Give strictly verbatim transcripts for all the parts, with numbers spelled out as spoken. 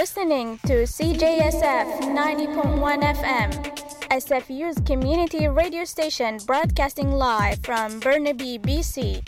Listening to C J S F ninety point one F M, S F U's community radio station broadcasting live from Burnaby, B C.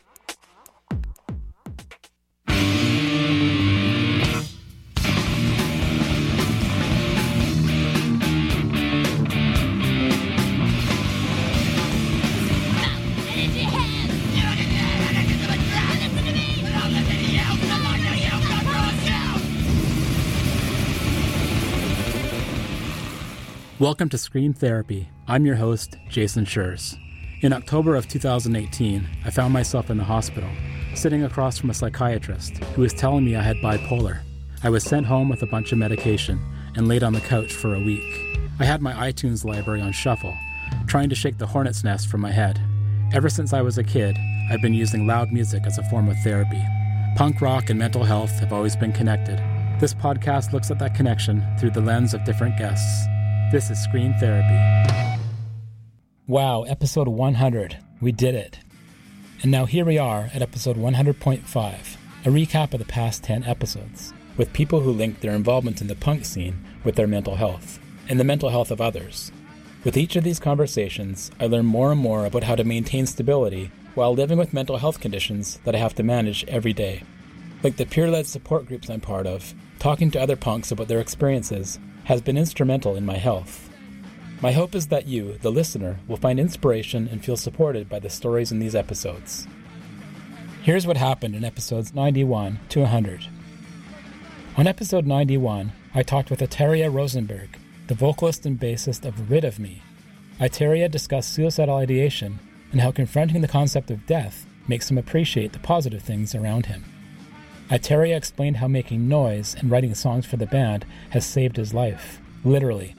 Welcome to Scream Therapy. I'm your host, Jason Schurz. In October of two thousand eighteen, I found myself in the hospital, sitting across from a psychiatrist who was telling me I had bipolar. I was sent home with a bunch of medication and laid on the couch for a week. I had my iTunes library on shuffle, trying to shake the hornet's nest from my head. Ever since I was a kid, I've been using loud music as a form of therapy. Punk rock and mental health have always been connected. This podcast looks at that connection through the lens of different guests. This is Scream Therapy. Wow, episode one hundred. We did it. And now here we are at episode one hundred point five, a recap of the past ten episodes, with people who link their involvement in the punk scene with their mental health, and the mental health of others. With each of these conversations, I learn more and more about how to maintain stability while living with mental health conditions that I have to manage every day. Like the peer-led support groups I'm part of, talking to other punks about their experiences has been instrumental in my health. My hope is that you, the listener, will find inspiration and feel supported by the stories in these episodes. Here's what happened in episodes ninety-one to one hundred. On episode ninety-one, I talked with Eteria Rosenberg, the vocalist and bassist of Rid of Me. Eteria discussed suicidal ideation and how confronting the concept of death makes him appreciate the positive things around him. Eteria explained how making noise and writing songs for the band has saved his life, literally.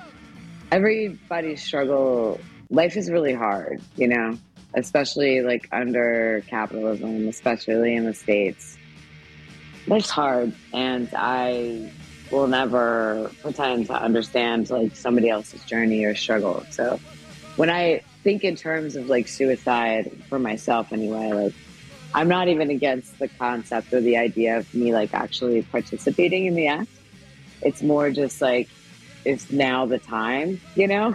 Everybody's struggle, life is really hard, you know, especially like under capitalism, especially in the States. Life's hard, and I will never pretend to understand like somebody else's journey or struggle. So when I think in terms of like suicide for myself anyway, like I'm not even against the concept or the idea of me like actually participating in the act. It's more just like, it's now the time, you know?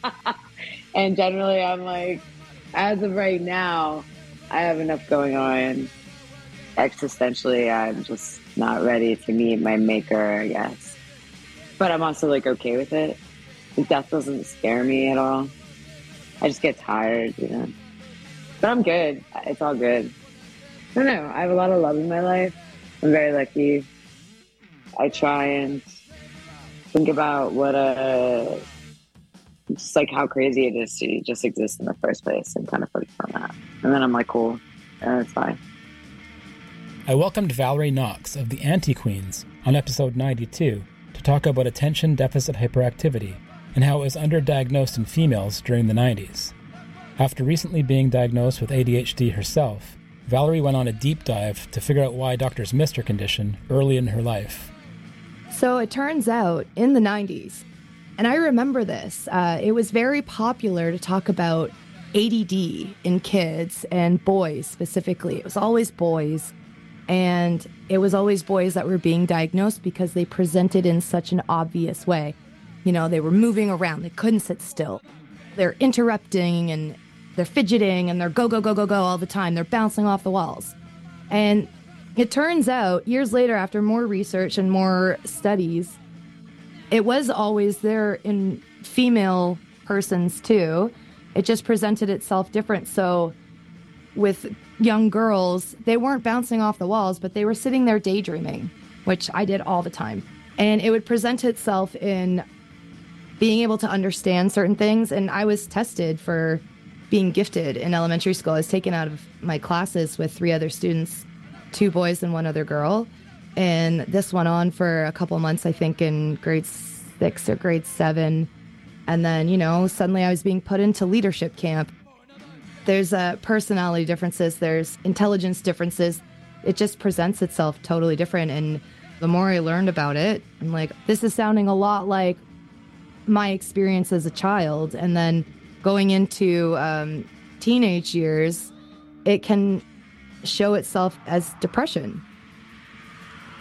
And generally I'm like, as of right now, I have enough going on. Existentially, I'm just not ready to meet my maker, I guess. But I'm also like okay with it. Death doesn't scare me at all. I just get tired, you know? But I'm good. It's all good. I don't know. I have a lot of love in my life. I'm very lucky. I try and think about what a, just like how crazy it is to just exist in the first place and kind of focus on that. And then I'm like, cool, and it's fine. I welcomed Valerie Knox of the Anti-Queens on episode ninety-two to talk about attention deficit hyperactivity and how it was underdiagnosed in females during the nineties. After recently being diagnosed with A D H D herself, Valerie went on a deep dive to figure out why doctors missed her condition early in her life. So it turns out, in the nineties, and I remember this, uh, it was very popular to talk about A D D in kids and boys specifically. It was always boys, and it was always boys that were being diagnosed because they presented in such an obvious way. You know, they were moving around, they couldn't sit still. They're interrupting and they're fidgeting and they're go, go, go, go, go all the time. They're bouncing off the walls. And it turns out, years later, after more research and more studies, it was always there in female persons too. It just presented itself different. So with young girls, they weren't bouncing off the walls, but they were sitting there daydreaming, which I did all the time. And it would present itself in being able to understand certain things. And I was tested for being gifted in elementary school. I was taken out of my classes with three other students, two boys and one other girl. And this went on for a couple months, I think in grade six or grade seven. And then, you know, suddenly I was being put into leadership camp. There's uh, personality differences, there's intelligence differences. It just presents itself totally different. And the more I learned about it, I'm like, this is sounding a lot like my experience as a child. And then going into um, teenage years, it can show itself as depression.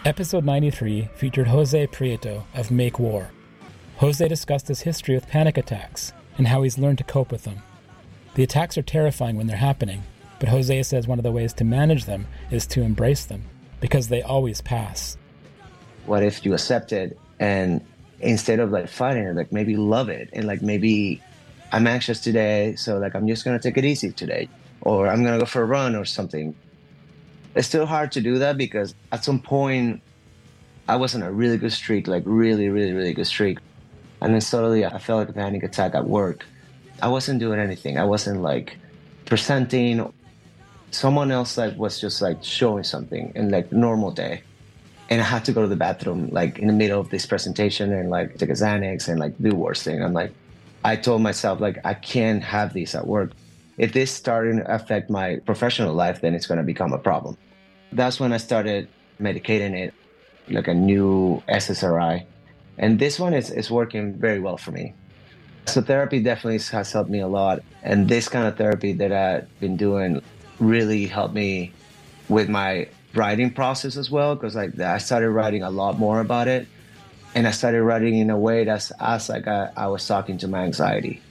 Episode ninety-three featured Jose Prieto of Make War. Jose discussed his history with panic attacks and how he's learned to cope with them. The attacks are terrifying when they're happening, but Jose says one of the ways to manage them is to embrace them, because they always pass. What if you accept it and instead of like fighting it, like maybe love it and like maybe I'm anxious today, so like I'm just gonna take it easy today, or I'm gonna go for a run or something. It's still hard to do that because at some point I was on a really good streak, like really, really, really good streak. And then suddenly I felt like a panic attack at work. I wasn't doing anything. I wasn't like presenting. Someone else like was just like showing something in like normal day. And I had to go to the bathroom like in the middle of this presentation and like take a Xanax and like do worse thing. I'm like, I told myself like, I can't have these at work. If this starting to affect my professional life, then it's going to become a problem. That's when I started medicating it, like a new S S R I. And this one is, is working very well for me. So therapy definitely has helped me a lot. And this kind of therapy that I've been doing really helped me with my writing process as well, because like I started writing a lot more about it. And I started writing in a way that's as like I, I was talking to my anxiety.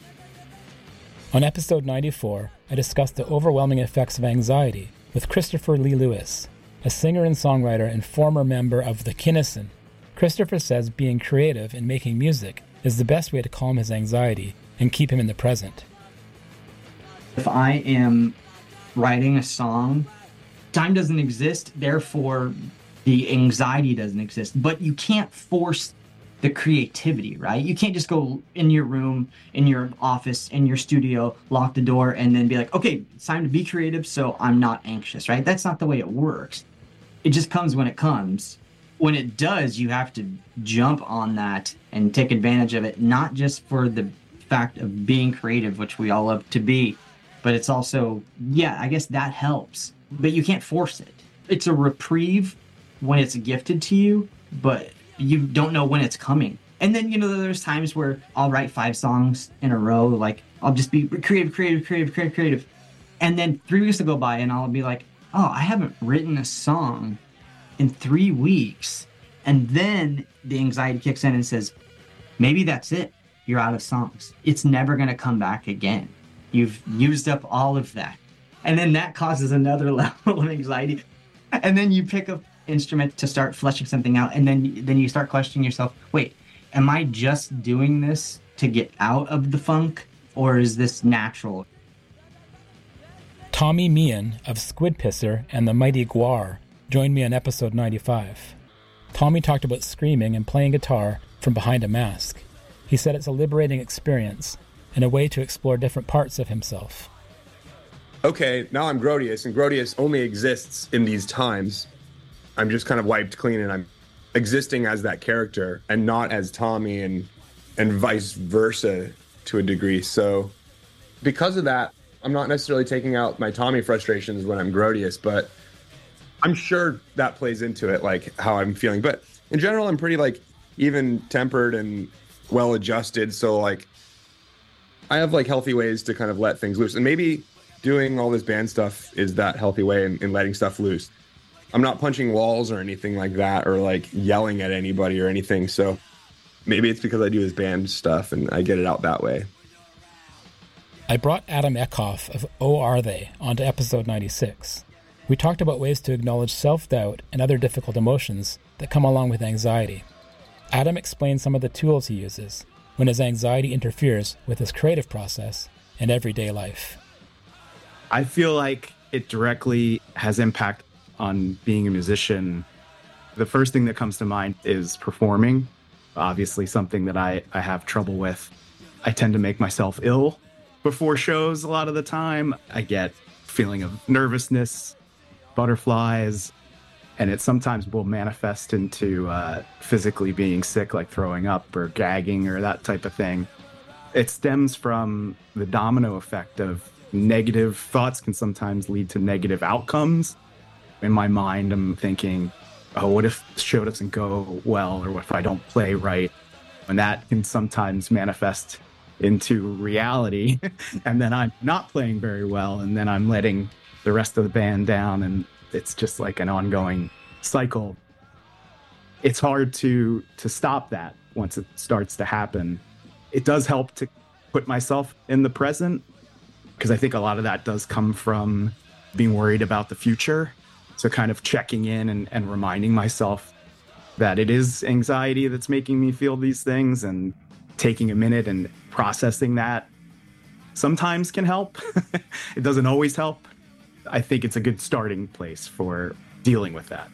On episode ninety-four, I discussed the overwhelming effects of anxiety with Christopher Lee Lewis, a singer and songwriter and former member of The Kinnison. Christopher says being creative and making music is the best way to calm his anxiety and keep him in the present. If I am writing a song, time doesn't exist, therefore the anxiety doesn't exist. But you can't force the creativity, right? You can't just go in your room, in your office, in your studio, lock the door, and then be like, okay, it's time to be creative, so I'm not anxious, right? That's not the way it works. It just comes when it comes. When it does, you have to jump on that and take advantage of it, not just for the fact of being creative, which we all love to be, but it's also, yeah, I guess that helps. But you can't force it. It's a reprieve when it's gifted to you, but you don't know when it's coming. And then, you know, there's times where I'll write five songs in a row, like I'll just be creative, creative, creative, creative, creative. And then three weeks will go by and I'll be like, oh, I haven't written a song in three weeks. And then the anxiety kicks in and says, maybe that's it. You're out of songs. It's never going to come back again. You've used up all of that. And then that causes another level of anxiety. And then you pick up instrument to start fleshing something out. And then, then you start questioning yourself, wait, am I just doing this to get out of the funk? Or is this natural? Tommy Meehan of Squid Pisser and the Mighty Guar joined me on episode ninety-five. Tommy talked about screaming and playing guitar from behind a mask. He said it's a liberating experience and a way to explore different parts of himself. Okay, now I'm Grodius, and Grodius only exists in these times. I'm just kind of wiped clean, and I'm existing as that character and not as Tommy, and and vice versa to a degree. So because of that, I'm not necessarily taking out my Tommy frustrations when I'm Grodius, but I'm sure that plays into it, like how I'm feeling. But in general, I'm pretty like even-tempered and well-adjusted. So like I have like healthy ways to kind of let things loose. And maybe doing all this band stuff is that healthy way in, in letting stuff loose. I'm not punching walls or anything like that, or like yelling at anybody or anything. So maybe it's because I do this band stuff and I get it out that way. I brought Adam Eckhoff of Oh Are They onto episode ninety-six. We talked about ways to acknowledge self-doubt and other difficult emotions that come along with anxiety. Adam explained some of the tools he uses when his anxiety interferes with his creative process and everyday life. I feel like it directly has impact on being a musician. The first thing that comes to mind is performing. Obviously something that I, I have trouble with. I tend to make myself ill before shows a lot of the time. I get feeling of nervousness, butterflies, and it sometimes will manifest into uh, physically being sick, like throwing up or gagging or that type of thing. It stems from the domino effect of negative thoughts can sometimes lead to negative outcomes. In my mind, I'm thinking, oh, what if the show doesn't go well, or what if I don't play right? And that can sometimes manifest into reality. And then I'm not playing very well, and then I'm letting the rest of the band down, and it's just like an ongoing cycle. it's hard to to stop that once it starts to happen. It does help to put myself in the present, because I think a lot of that does come from being worried about the future. So kind of checking in and, and reminding myself that it is anxiety that's making me feel these things, and taking a minute and processing that sometimes can help. It doesn't always help. I think it's a good starting place for dealing with that.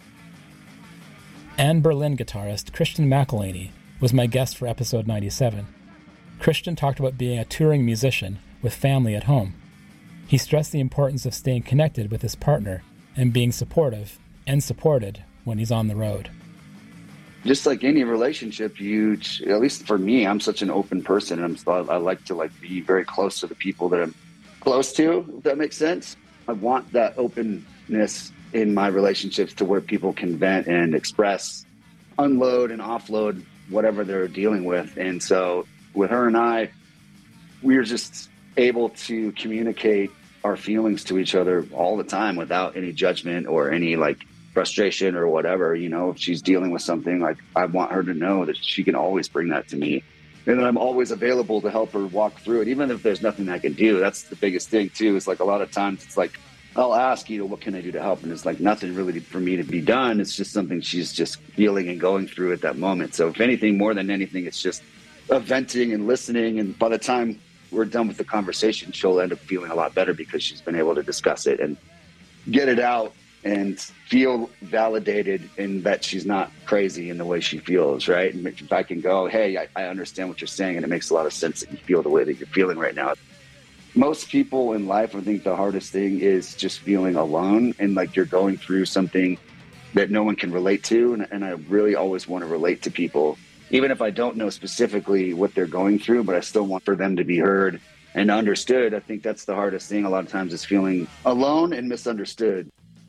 And Berlin guitarist Christian McElhaney was my guest for episode ninety-seven. Christian talked about being a touring musician with family at home. He stressed the importance of staying connected with his partner and being supportive and supported when he's on the road. Just like any relationship, you, at least for me, I'm such an open person. And I'm, I like to like be very close to the people that I'm close to, if that makes sense. I want that openness in my relationships to where people can vent and express, unload and offload whatever they're dealing with. And so with her and I, we are just able to communicate our feelings to each other all the time without any judgment or any like frustration or whatever. You know, if she's dealing with something, like I want her to know that she can always bring that to me, and that I'm always available to help her walk through it, even if there's nothing I can do. That's the biggest thing too. It's like a lot of times it's like, I'll ask, you know, what can I do to help? And it's like nothing really for me to be done. It's just something she's just feeling and going through at that moment. So if anything, more than anything, it's just a venting and listening. And by the time we're done with the conversation, she'll end up feeling a lot better because she's been able to discuss it and get it out and feel validated in that she's not crazy in the way she feels, right? And if I can go, hey, I, I understand what you're saying, and it makes a lot of sense that you feel the way that you're feeling right now. Most people in life, I think the hardest thing is just feeling alone and like you're going through something that no one can relate to. And, and I really always want to relate to people, even if I don't know specifically what they're going through, but I still want for them to be heard and understood. I think that's the hardest thing a lot of times, is feeling alone and misunderstood.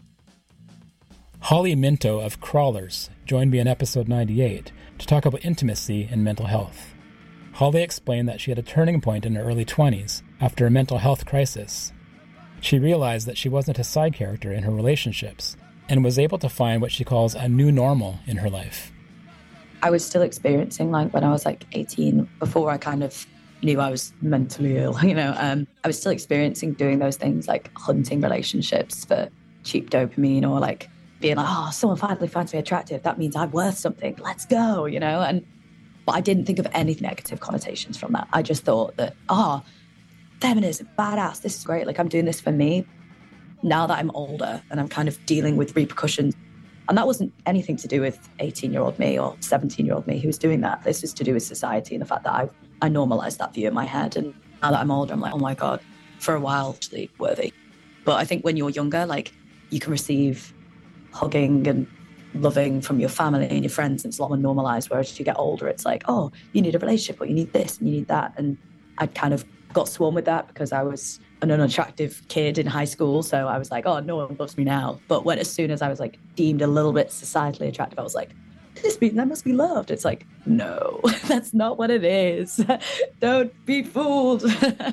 Holly Minto of Crawlers joined me in episode ninety-eight to talk about intimacy and mental health. Holly explained that she had a turning point in her early twenties after a mental health crisis. She realized that she wasn't a side character in her relationships and was able to find what she calls a new normal in her life. I was still experiencing, like when I was like eighteen, before I kind of knew I was mentally ill, you know, um, I was still experiencing doing those things like hunting relationships for cheap dopamine, or like being like, oh, someone finally finds me attractive. That means I'm worth something. Let's go, you know? And but I didn't think of any negative connotations from that. I just thought that, oh, feminism, badass, this is great. Like, I'm doing this for me. Now that I'm older and I'm kind of dealing with repercussions, and that wasn't anything to do with eighteen-year-old me or seventeen-year-old me who was doing that. This was to do with society and the fact that I, I normalized that view in my head. And now that I'm older, I'm like, oh my God, for a while, actually worthy. But I think when you're younger, like, you can receive hugging and loving from your family and your friends, and it's a lot more normalized. Whereas if you get older, it's like, oh, you need a relationship, or you need this and you need that. And I kind of got swarmed with that because I was an unattractive kid in high school. So I was like, oh, no one loves me now. But when as soon as I was like deemed a little bit societally attractive, I was like, this means I must be loved. It's like, no, that's not what it is. Don't be fooled.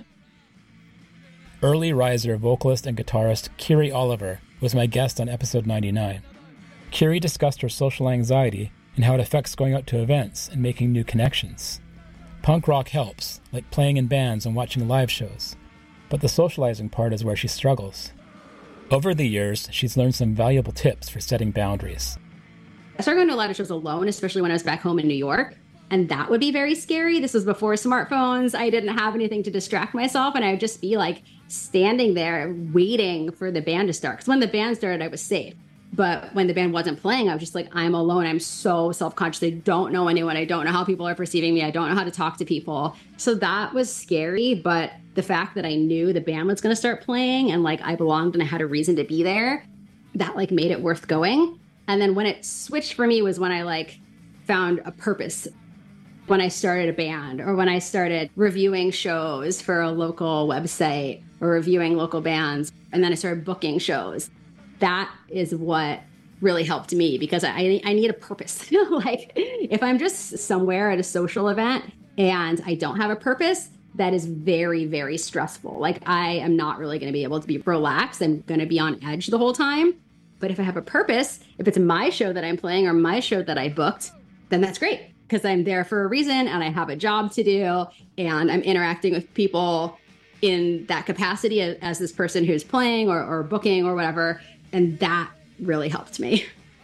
Early riser vocalist and guitarist Kiri Oliver was my guest on episode ninety-nine. Kiri discussed her social anxiety and how it affects going out to events and making new connections. Punk rock helps, like playing in bands and watching live shows, but the socializing part is where she struggles. Over the years, she's learned some valuable tips for setting boundaries. I started going to a lot of shows alone, especially when I was back home in New York, and that would be very scary. This was before smartphones. I didn't have anything to distract myself, and I would just be like standing there waiting for the band to start. Because when the band started, I was safe. But when the band wasn't playing, I was just like, I'm alone. I'm so self-conscious. I don't know anyone. I don't know how people are perceiving me. I don't know how to talk to people. So that was scary. But the fact that I knew the band was going to start playing and like I belonged and I had a reason to be there, that like made it worth going. And then when it switched for me was when I like found a purpose. When I started a band, or when I started reviewing shows for a local website or reviewing local bands. And then I started booking shows. That is what really helped me, because I I need a purpose. Like if I'm just somewhere at a social event and I don't have a purpose, that is very, very stressful. Like I am not really going to be able to be relaxed. I'm going to be on edge the whole time. But if I have a purpose, if it's my show that I'm playing or my show that I booked, then that's great because I'm there for a reason and I have a job to do and I'm interacting with people in that capacity as, as this person who's playing or, or booking or whatever. And that really helped me.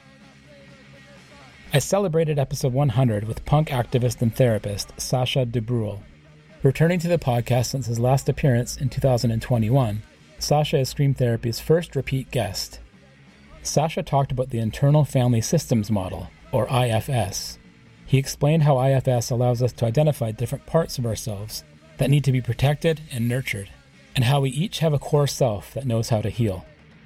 I celebrated episode one hundred with punk activist and therapist Sasha DeBruhl. Returning to the podcast since his last appearance in two thousand twenty-one, Sasha is Scream Therapy's first repeat guest. Sasha talked about the Internal Family Systems Model, or I F S. He explained how I F S allows us to identify different parts of ourselves that need to be protected and nurtured, and how we each have a core self that knows how to heal.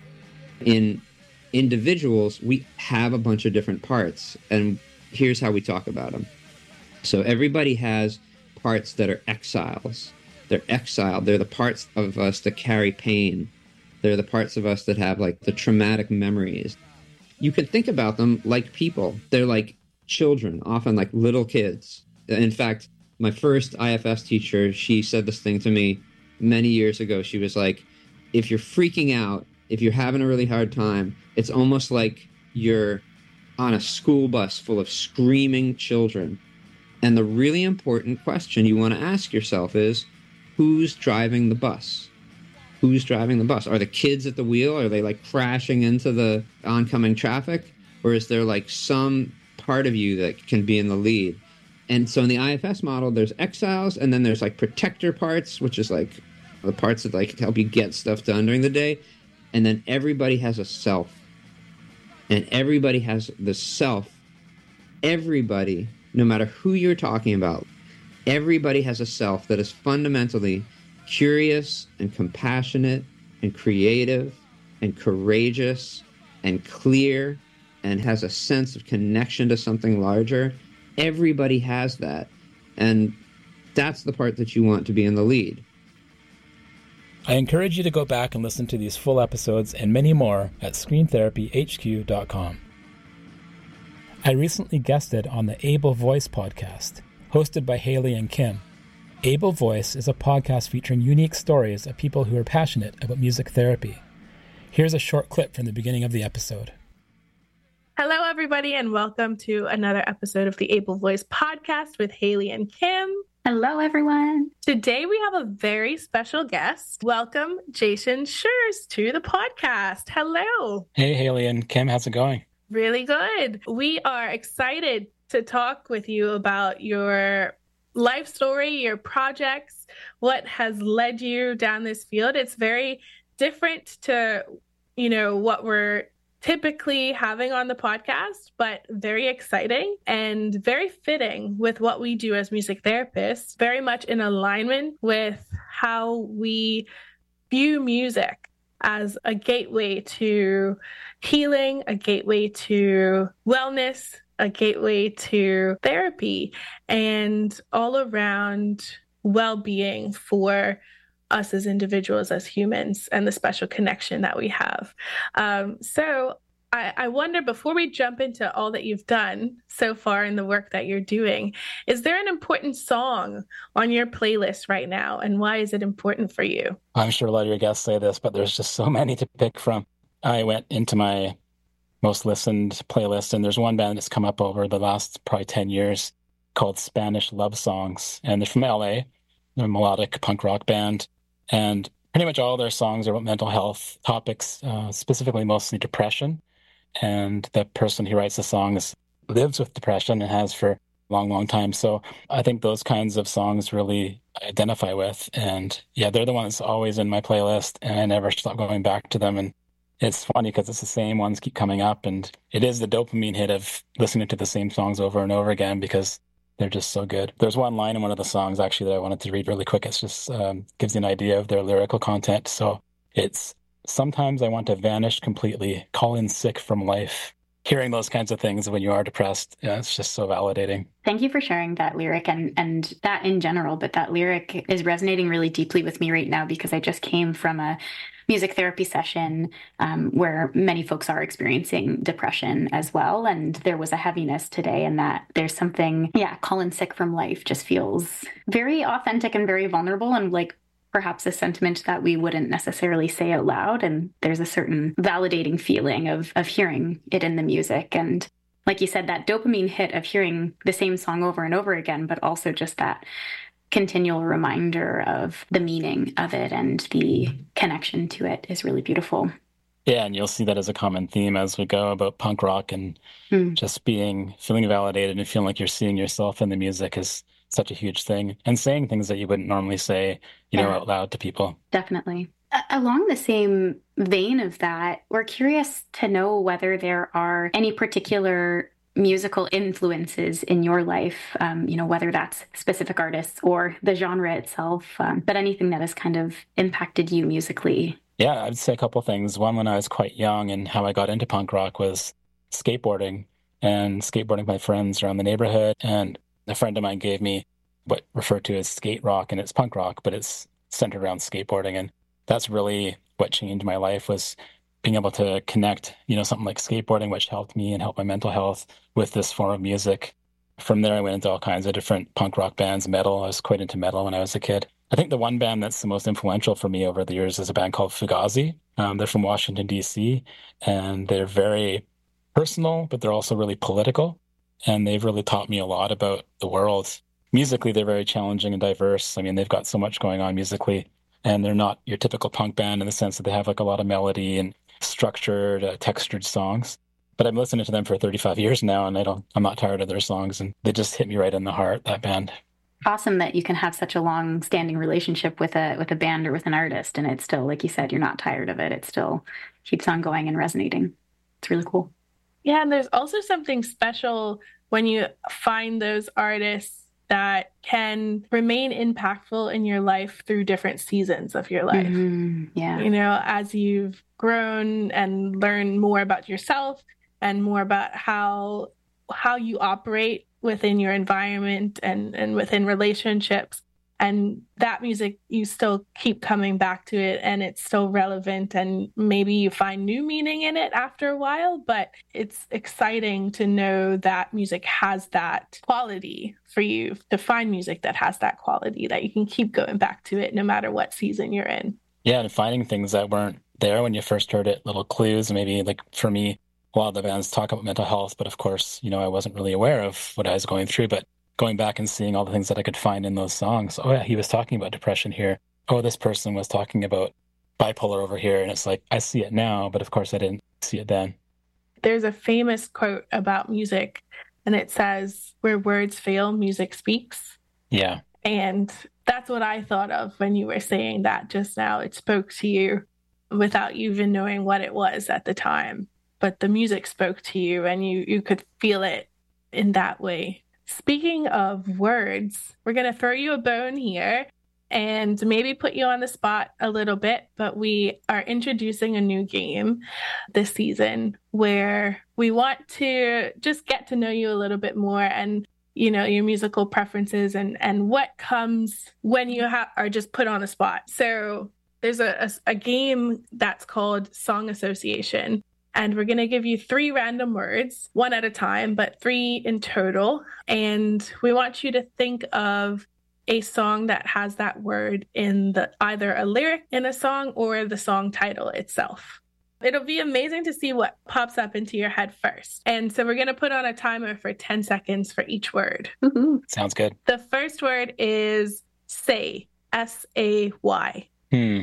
In individuals, we have a bunch of different parts, and here's how we talk about them. So everybody has parts that are exiles. They're exiled. They're the parts of us that carry pain. They're the parts of us that have like the traumatic memories. You can think about them like people. They're like children, often like little kids. In fact, my first I F S teacher, she said this thing to me many years ago. She was like, if you're freaking out, if you're having a really hard time, it's almost like you're on a school bus full of screaming children. And the really important question you want to ask yourself is, who's driving the bus? Who's driving the bus? Are the kids at the wheel? Are they like crashing into the oncoming traffic? Or is there like some part of you that can be in the lead? And so in the I F S model, there's exiles, and then there's like protector parts, which is like the parts that like help you get stuff done during the day. And then everybody has a self. And everybody has the self. Everybody, no matter who you're talking about, everybody has a self that is fundamentally curious and compassionate and creative and courageous and clear and has a sense of connection to something larger. Everybody has that. And that's the part that you want to be in the lead. I encourage you to go back and listen to these full episodes and many more at scream therapy h q dot com. I recently guested on the Able Voice podcast, hosted by Haley and Kim. Able Voice is a podcast featuring unique stories of people who are passionate about music therapy. Here's a short clip from the beginning of the episode. Hello, everybody, and welcome to another episode of the Able Voice podcast with Haley and Kim. Hello, everyone. Today we have a very special guest. Welcome, Jason Schurz, to the podcast. Hello. Hey, Haley and Kim, how's it going? Really good. We are excited to talk with you about your life story, your projects, what has led you down this field. It's very different to, you know, what we're typically having on the podcast, but very exciting and very fitting with what we do as music therapists, very much in alignment with how we view music as a gateway to healing, a gateway to wellness, a gateway to therapy, and all around well-being for us as individuals, as humans, and the special connection that we have. Um, so I, I wonder, before we jump into all that you've done so far in the work that you're doing, is there an important song on your playlist right now, and why is it important for you? I'm sure a lot of your guests say this, but there's just so many to pick from. I went into my most listened playlist, and there's one band that's come up over the last probably ten years called Spanish Love Songs, and they're from L A. They're a melodic punk rock band. And pretty much all their songs are about mental health topics, uh, specifically mostly depression. And the person who writes the songs lives with depression and has for a long, long time. So I think those kinds of songs really identify with. And yeah, they're the ones that's always in my playlist, and I never stop going back to them. And it's funny because it's the same ones keep coming up. And it is the dopamine hit of listening to the same songs over and over again because they're just so good. There's one line in one of the songs, actually, that I wanted to read really quick. It just um, gives you an idea of their lyrical content. So it's, sometimes I want to vanish completely, call in sick from life. Hearing those kinds of things when you are depressed, yeah, it's just so validating. Thank you for sharing that lyric and, and that in general, but that lyric is resonating really deeply with me right now because I just came from a music therapy session um, where many folks are experiencing depression as well. And there was a heaviness today, and that there's something, yeah, calling sick from life just feels very authentic and very vulnerable. And like perhaps a sentiment that we wouldn't necessarily say out loud. And there's a certain validating feeling of, of hearing it in the music. And like you said, that dopamine hit of hearing the same song over and over again, but also just that continual reminder of the meaning of it and the connection to it is really beautiful. Yeah, and you'll see that as a common theme as we go about punk rock and mm. just being, feeling validated and feeling like you're seeing yourself in the music is such a huge thing. And saying things that you wouldn't normally say, you yeah. know, out loud to people. Definitely. A- along the same vein of that, we're curious to know whether there are any particular musical influences in your life, um, you know, whether that's specific artists or the genre itself, um, but anything that has kind of impacted you musically. Yeah, I'd say a couple things. One, when I was quite young and how I got into punk rock was skateboarding and skateboarding with my friends around the neighborhood. And a friend of mine gave me what referred to as skate rock, and it's punk rock, but it's centered around skateboarding. And that's really what changed my life, was being able to connect, you know, something like skateboarding, which helped me and helped my mental health, with this form of music. From there, I went into all kinds of different punk rock bands, metal. I was quite into metal when I was a kid. I think the one band that's the most influential for me over the years is a band called Fugazi. Um, they're from Washington, D C, and they're very personal, but they're also really political. And they've really taught me a lot about the world. Musically, they're very challenging and diverse. I mean, they've got so much going on musically, and they're not your typical punk band in the sense that they have like a lot of melody and structured, uh, textured songs. But I've listened to them for thirty-five years now, and I don't, I'm not tired of their songs, and they just hit me right in the heart, that band. Awesome that you can have such a long-standing relationship with a with a band or with an artist, and it's still, like you said, you're not tired of it. It still keeps on going and resonating. It's really cool. Yeah, and there's also something special when you find those artists that can remain impactful in your life through different seasons of your life. Mm-hmm. Yeah. You know, as you've grown and learned more about yourself and more about how how you operate within your environment and, and within relationships. And that music, you still keep coming back to it, and it's still relevant, and maybe you find new meaning in it after a while, but it's exciting to know that music has that quality for you, to find music that has that quality, that you can keep going back to it no matter what season you're in. Yeah, and finding things that weren't there when you first heard it, little clues. Maybe like for me, a lot of the bands talk about mental health, but of course, you know, I wasn't really aware of what I was going through, but going back and seeing all the things that I could find in those songs. Oh yeah, he was talking about depression here. Oh, this person was talking about bipolar over here. And it's like, I see it now, but of course I didn't see it then. There's a famous quote about music, and it says, where words fail, music speaks. Yeah. And that's what I thought of when you were saying that just now. It spoke to you without you even knowing what it was at the time. But the music spoke to you, and you, you could feel it in that way. Speaking of words, we're going to throw you a bone here and maybe put you on the spot a little bit, but we are introducing a new game this season where we want to just get to know you a little bit more, and, you know, your musical preferences and, and what comes when you ha- are just put on the spot. So there's a, a, a game that's called Song Association. And we're going to give you three random words, one at a time, but three in total. And we want you to think of a song that has that word in the either a lyric in a song or the song title itself. It'll be amazing to see what pops up into your head first. And so we're going to put on a timer for ten seconds for each word. Mm-hmm. Sounds good. The first word is say, S A Y. Hmm.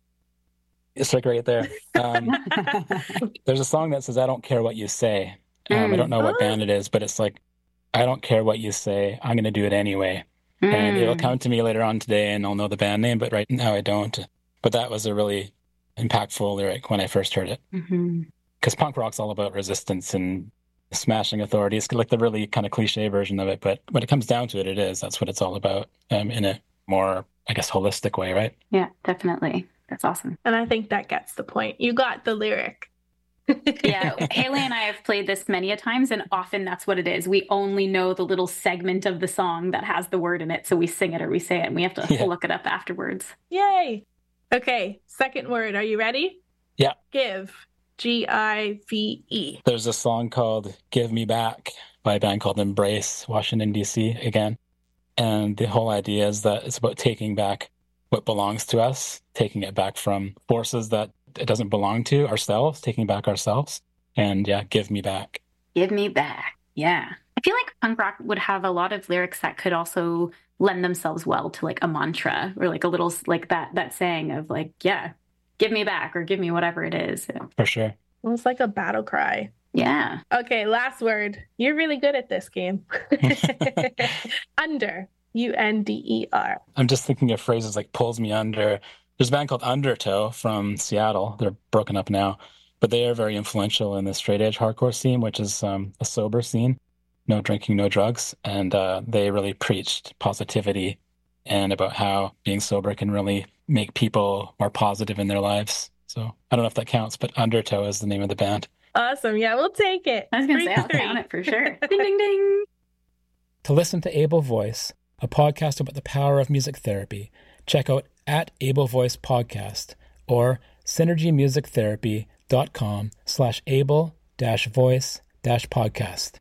It's like right there. Um, there's a song that says, I don't care what you say. Um, I don't know what band it is, but it's like, I don't care what you say. I'm going to do it anyway. Mm. And it'll come to me later on today and I'll know the band name, but right now I don't. But that was a really impactful lyric when I first heard it. Because mm-hmm. punk rock's all about resistance and smashing authority. It's like the really kind of cliche version of it. But when it comes down to it, it is. That's what it's all about um, in a more, I guess, holistic way, right? Yeah, definitely. That's awesome. And I think that gets the point. You got the lyric. Yeah, Haley and I have played this many a times, and often that's what it is. We only know the little segment of the song that has the word in it, so we sing it or we say it, and we have to yeah. look it up afterwards. Yay! Okay, second word. Are you ready? Yeah. Give. G I V E. There's a song called Give Me Back by a band called Embrace, Washington, D C again. And the whole idea is that it's about taking back what belongs to us, taking it back from forces that it doesn't belong to ourselves, taking back ourselves. And yeah, give me back. Give me back. Yeah. I feel like punk rock would have a lot of lyrics that could also lend themselves well to like a mantra or like a little like that that saying of like, yeah, give me back or give me whatever it is. For sure. It's like a battle cry. Yeah. Okay, last word. You're really good at this game. Under. U N D E R. I'm just thinking of phrases like pulls me under. There's a band called Undertow from Seattle. They're broken up now, but they are very influential in the straight edge hardcore scene, which is um, a sober scene. No drinking, no drugs. And uh, they really preached positivity and about how being sober can really make people more positive in their lives. So I don't know if that counts, but Undertow is the name of the band. Awesome. Yeah, we'll take it. I was going to say, I'll count it for sure. Ding, ding, ding. To listen to Able Voice, a podcast about the power of music therapy, check out at Able Voice Podcast or synergymusictherapy.com slash able dash voice dash podcast.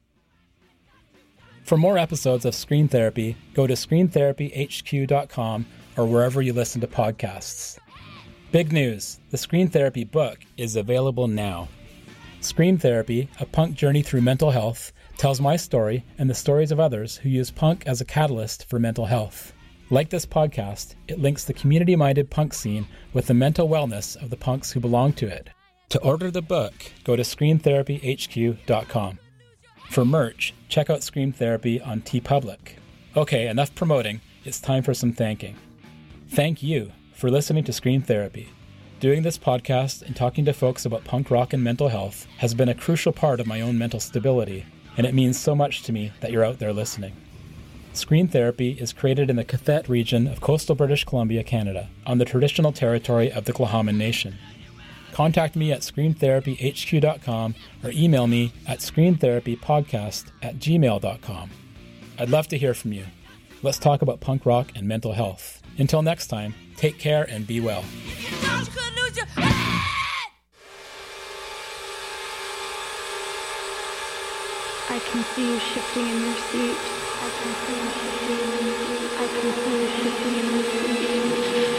For more episodes of Screen Therapy, go to screen therapy h q dot com or wherever you listen to podcasts. Big news, the Screen Therapy book is available now. Screen Therapy, a punk journey through mental health, tells my story and the stories of others who use punk as a catalyst for mental health. Like this podcast, it links the community-minded punk scene with the mental wellness of the punks who belong to it. To order the book, go to screen therapy h q dot com. For merch, check out Scream Therapy on TeePublic. Okay, enough promoting. It's time for some thanking. Thank you for listening to Screen Therapy. Doing this podcast and talking to folks about punk rock and mental health has been a crucial part of my own mental stability, and it means so much to me that you're out there listening. Screen Therapy is created in the Cathet region of coastal British Columbia, Canada, on the traditional territory of the Tla'amin Nation. Contact me at screen therapy h q dot com or email me at screen therapy podcast at gmail dot com. I'd love to hear from you. Let's talk about punk rock and mental health. Until next time, take care and be well. I can see you shifting in your seat. I can see you shifting in your seat. I can see you shifting in your seat.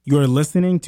You are listening to